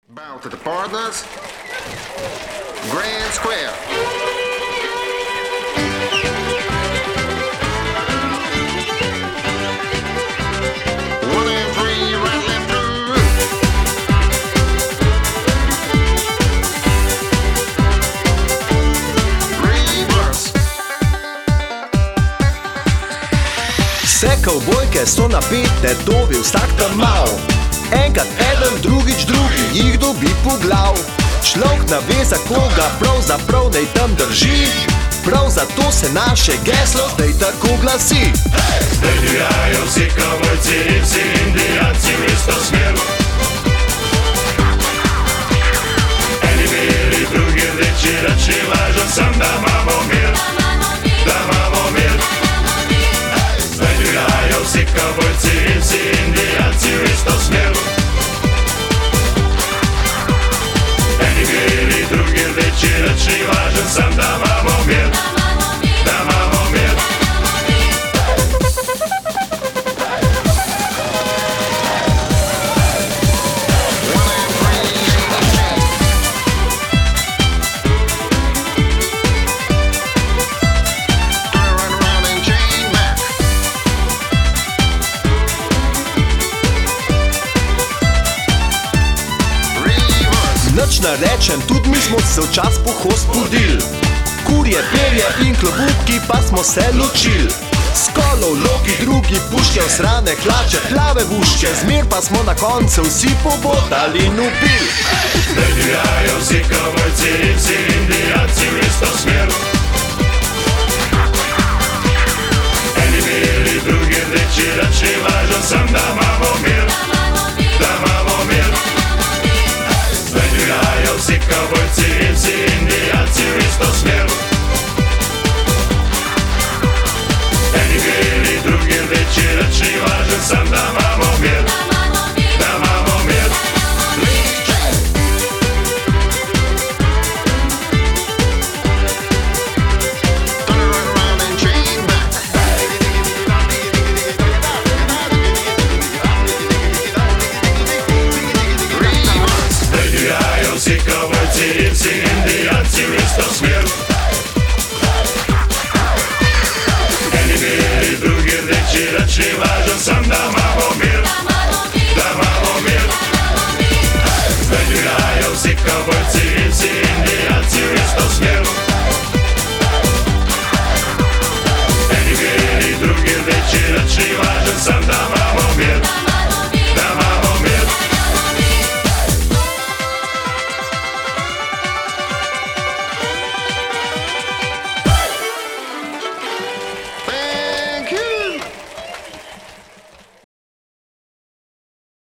Bow to the partners. Grand Square. One and three, right, left, through. Reverse. Vse kavbojke so napete, dobi vsak tam mal. Enkrat eden, drugič drugi, jih dobi po glav. Človek nave, za koga pravzaprav naj tam drži. Prav zato se naše geslo zdaj tako glasi. Zdaj divjajo vsi kavbojci in vsi indijanci v isto smer. Eni beli, drugi rdeči, rači lažo, sam da imamo mir. Da imamo mir. Zdaj divjajo vsi kavbojci in vsi indijanci v isto smer. Eni beli, drugi rdeči, rači lažo, sam da imamo mir. Da imamo mir. Nič ne rečem, tudi mi smo se včas pohost budil. Kurje, perje in klobuki pa smo se ločil. Skolov, loki, drugi puške, osrane hlače, plave vuške. Zmer pa smo na koncu vsi pobotali in upil. Zdaj divjajo vsi kavbojci in vsi indijanci v isto smer. Eni beli, drugi rdeči, rači lažo, sam da